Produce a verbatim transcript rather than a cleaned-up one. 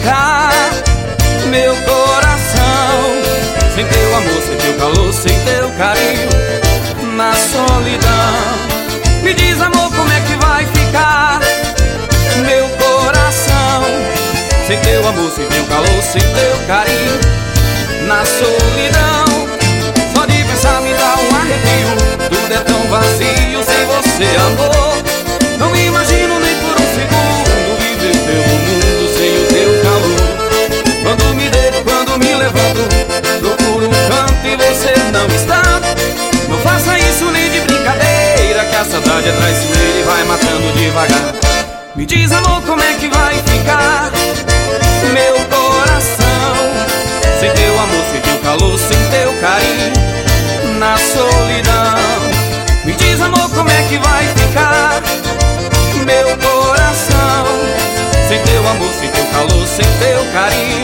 ficar? Meu coração, sem teu amor, sem teu calor, sem teu carinho, na solidão. Me diz, amor, como é que vai ficar? Meu coração, sem teu amor, sem teu calor, sem teu carinho, na solidão. Só de pensar me dá um arrepio, tudo é tão vazio sem você, amor. Não imagino nem por um segundo viver pelo mundo sem o teu calor. Quando me deito, quando me levanto, procuro um canto e você não está. Não faça isso nem de brincadeira, que a saudade é traiçoeira e vai matando devagar. Me diz, amor, como é que vai ficar? Meu coração, sem teu amor, sem teu calor, sem teu carinho, na solidão. Me diz, amor, como é que vai ficar? Meu coração, sem teu amor, sem teu calor, sem teu carinho,